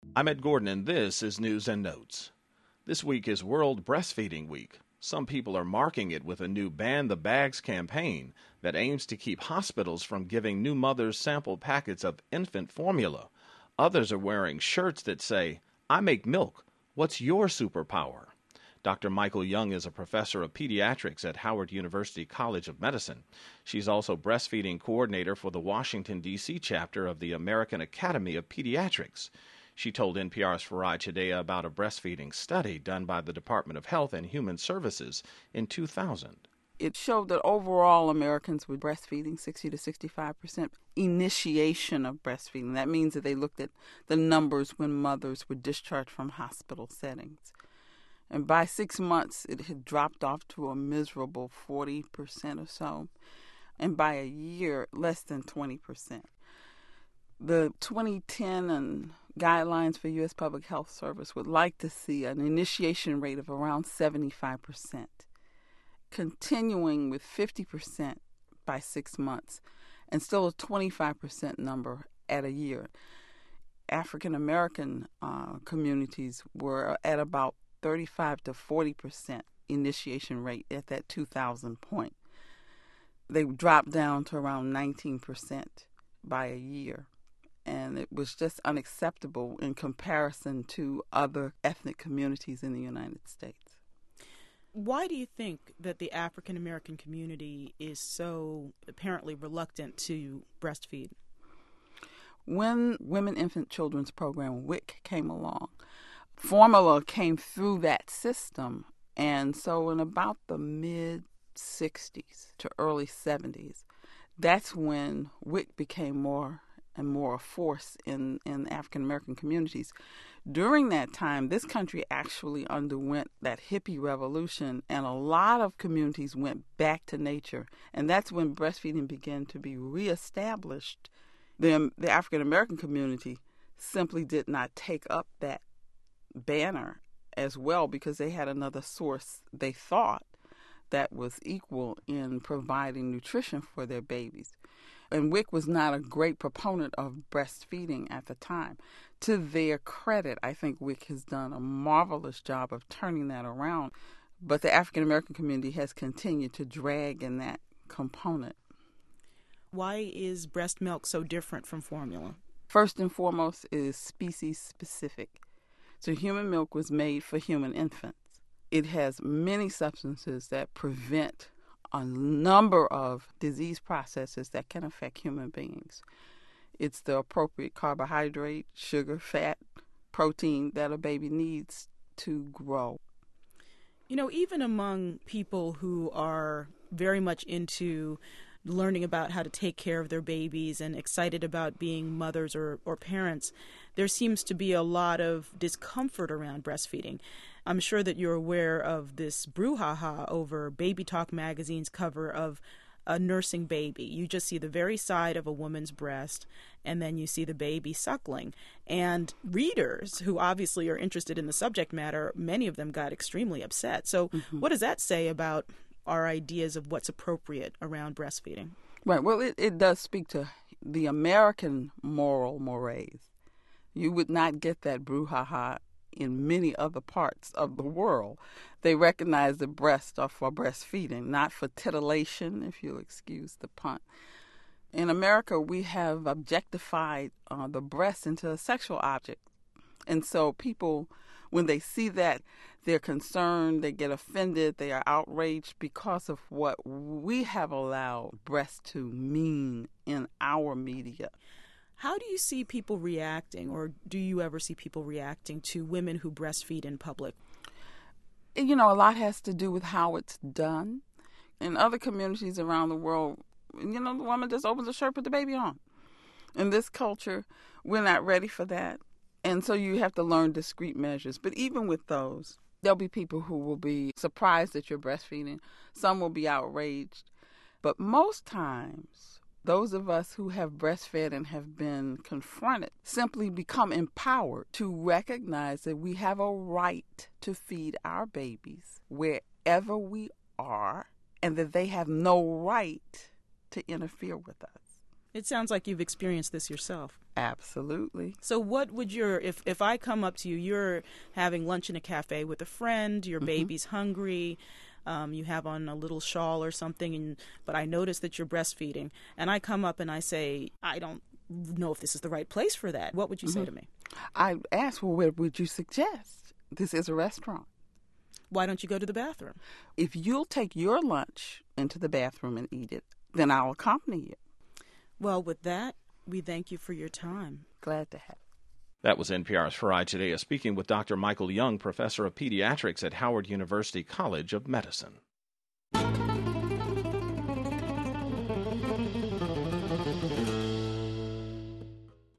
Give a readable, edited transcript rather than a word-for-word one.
I'm Ed Gordon, and this is News and Notes. This week is World Breastfeeding Week. Some people are marking it with a new Ban the Bags campaign that aims to keep hospitals from giving new mothers sample packets of infant formula. Others are wearing shirts that say, "I make milk. What's your superpower?" Dr. Michael Young is a professor of pediatrics at Howard University College of Medicine. She's also breastfeeding coordinator for the Washington, D.C. chapter of the American Academy of Pediatrics. She told NPR's Faraj Chideya about a breastfeeding study done by the Department of Health and Human Services in 2000. It showed that overall Americans were breastfeeding 60 to 65% initiation of breastfeeding. That means that they looked at the numbers when mothers were discharged from hospital settings. And by 6 months, it had dropped off to a miserable 40% or so. And by a year, less than 20%. The 2010 guidelines for U.S. Public Health Service would like to see an initiation rate of around 75%, continuing with 50% by 6 months, and still a 25% number at a year. African American communities were at about 35 to 40% initiation rate at that 2000 point. They dropped down to around 19% by a year. And it was just unacceptable in comparison to other ethnic communities in the United States. Why do you think that the African American community is so apparently reluctant to breastfeed? When Women, Infant, Children's Program, WIC, came along, formula came through that system. And so in about the mid-60s to early 70s, that's when WIC became more and more a force in African American communities. During that time, this country actually underwent that hippie revolution, and a lot of communities went back to nature. And that's when breastfeeding began to be reestablished. The African American community simply did not take up that banner as well because they had another source, they thought, that was equal in providing nutrition for their babies. And WIC was not a great proponent of breastfeeding at the time. To their credit, I think WIC has done a marvelous job of turning that around. But the African American community has continued to drag in that component. Why is breast milk so different from formula? First and foremost, it is species specific. So human milk was made for human infants. It has many substances that prevent a number of disease processes that can affect human beings. It's the appropriate carbohydrate, sugar, fat, protein that a baby needs to grow. You know, even among people who are very much into learning about how to take care of their babies and excited about being mothers or parents, there seems to be a lot of discomfort around breastfeeding. I'm sure that you're aware of this brouhaha over Baby Talk magazine's cover of a nursing baby. You just see the very side of a woman's breast, and then you see the baby suckling. And readers who obviously are interested in the subject matter, many of them got extremely upset. So what does that say about our ideas of what's appropriate around breastfeeding? Right. Well, it does speak to the American moral mores. You would not get that brouhaha in many other parts of the world. They recognize the breasts are for breastfeeding, not for titillation, if you'll excuse the pun. In America, we have objectified the breast into a sexual object. And so people, when they see that, they're concerned, they get offended, they are outraged because of what we have allowed breast to mean in our media. How do you see people reacting, or do you ever see people reacting to women who breastfeed in public? You know, a lot has to do with how it's done. In other communities around the world, you know, the woman just opens the shirt, put the baby on. In this culture, we're not ready for that. And so you have to learn discrete measures. But even with those, there'll be people who will be surprised that you're breastfeeding. Some will be outraged. But most times, those of us who have breastfed and have been confronted simply become empowered to recognize that we have a right to feed our babies wherever we are, and that they have no right to interfere with us. It sounds like you've experienced this yourself. Absolutely. So what would if I come up to you, you're having lunch in a cafe with a friend, your baby's hungry, you have on a little shawl or something, but I notice that you're breastfeeding, and I come up and I say, I don't know if this is the right place for that. What would you say to me? I ask, well, where would you suggest? This is a restaurant. Why don't you go to the bathroom? If you'll take your lunch into the bathroom and eat it, then I'll accompany you. Well, with that, we thank you for your time. Glad to have. That was NPR's Farai Chideya speaking with Dr. Michael Young, professor of pediatrics at Howard University College of Medicine.